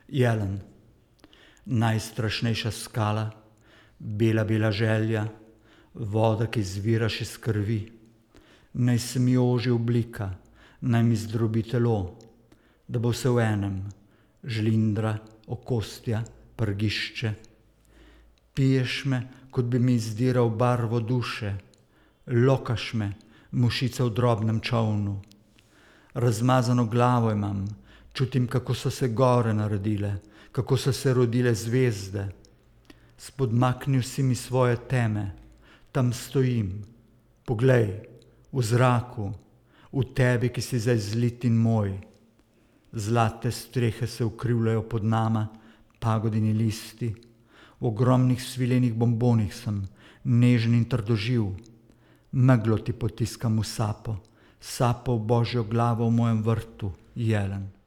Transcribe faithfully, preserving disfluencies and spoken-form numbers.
Jelen, najstrašnejša skala, bela, bela želja, voda, ki izviraš iz krvi. Naj se mi oži oblika, naj mi zdrobi telo, da bo vse v enem, žlindra, okostja, prgišče. Piješ me, kot bi mi izdiral barvo duše, lokaš me, mušica v drobnem čovnu. Razmazano glavo imam, čutim, kako so se gore naredile, kako so se rodile zvezde. Spodmaknil si mi svoje teme, tam stojim, poglej, v zraku, v tebi, ki si zdaj zlit in moj. Zlate strehe se ukrivljajo pod nama, pagodini listi, v ogromnih svilenih bombonih sem, nežen in trdoživ. Meglo ti potiskam v sapo, sapo v božjo glavo v mojem vrtu, jelen.